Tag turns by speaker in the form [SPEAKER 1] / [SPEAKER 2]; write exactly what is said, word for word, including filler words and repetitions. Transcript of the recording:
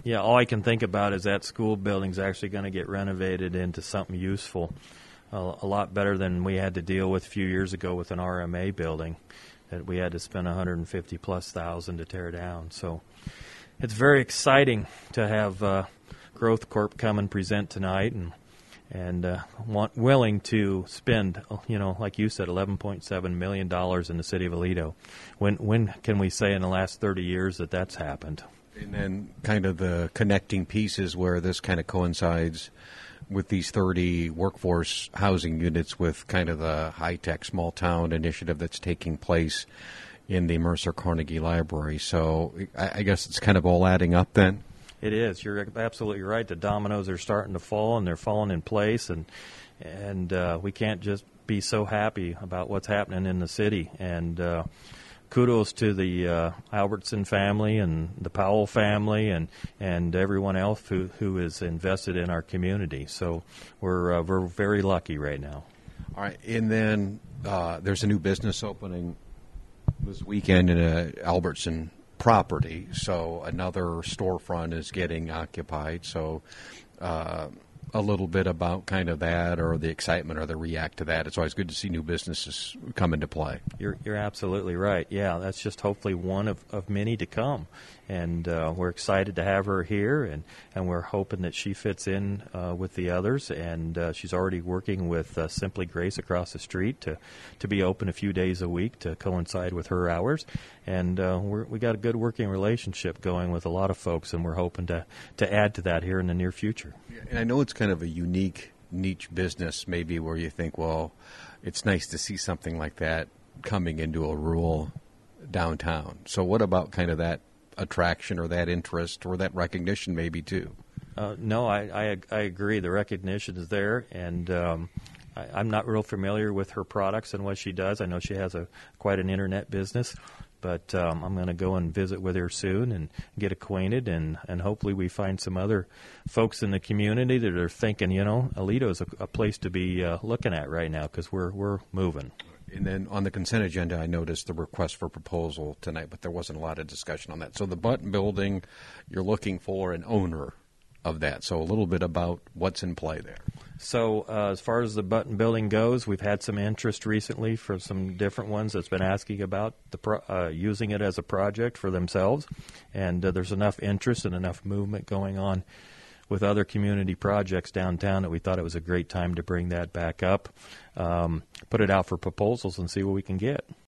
[SPEAKER 1] Yeah, all I can think about is that school building's actually going to get renovated into something useful, uh, a lot better than we had to deal with a few years ago with an R M A building that we had to spend one hundred fifty plus thousand to tear down. So it's very exciting to have uh, Growth Corp come and present tonight, and and uh, want, willing to spend, you know, like you said, eleven point seven million dollars in the city of Aledo. When when can we say in the last thirty years that that's happened?
[SPEAKER 2] And then kind of the connecting pieces where this kind of coincides with these thirty workforce housing units with kind of the high-tech small town initiative that's taking place in the Mercer Carnegie Library. So I, I guess it's kind of all adding up then?
[SPEAKER 1] It is. You're absolutely right. The dominoes are starting to fall, and they're falling in place, and and uh, we can't just be so happy about what's happening in the city. And uh, kudos to the uh, Albertson family and the Powell family and and everyone else who, who is invested in our community. So we're uh, we're very lucky right now.
[SPEAKER 2] All right, and then uh, there's a new business opening this weekend in a Albertson property, so another storefront is getting occupied. So uh, a little bit about kind of that, or the excitement or the react to that. It's always good to see new businesses come into play.
[SPEAKER 1] You're you're absolutely right. Yeah, that's just hopefully one of, of many to come. And uh, we're excited to have her here, and, and we're hoping that she fits in uh, with the others. And uh, she's already working with uh, Simply Grace across the street to, to be open a few days a week to coincide with her hours. And uh, we're, we got a good working relationship going with a lot of folks, and we're hoping to, to add to that here in the near future.
[SPEAKER 2] And I know it's kind of a unique niche business, maybe, where you think, well, it's nice to see something like that coming into a rural downtown. So what about kind of that attraction or that interest or that recognition maybe too?
[SPEAKER 1] Uh, no, I, I I agree. The recognition is there, and um, I, I'm not real familiar with her products and what she does. I know she has a quite an internet business, but um, I'm going to go and visit with her soon and get acquainted, and, and hopefully we find some other folks in the community that are thinking, you know, Aledo is a, a place to be uh, looking at right now because we're we're moving.
[SPEAKER 2] And then on the consent agenda, I noticed the request for proposal tonight, but there wasn't a lot of discussion on that. So the Button Building, you're looking for an owner of that. So a little bit about what's in play there.
[SPEAKER 1] So uh, as far as the Button Building goes, we've had some interest recently for some different ones that's been asking about the pro- uh, using it as a project for themselves. And uh, there's enough interest and enough movement going on with other community projects downtown that we thought it was a great time to bring that back up, um, put it out for proposals and see what we can get.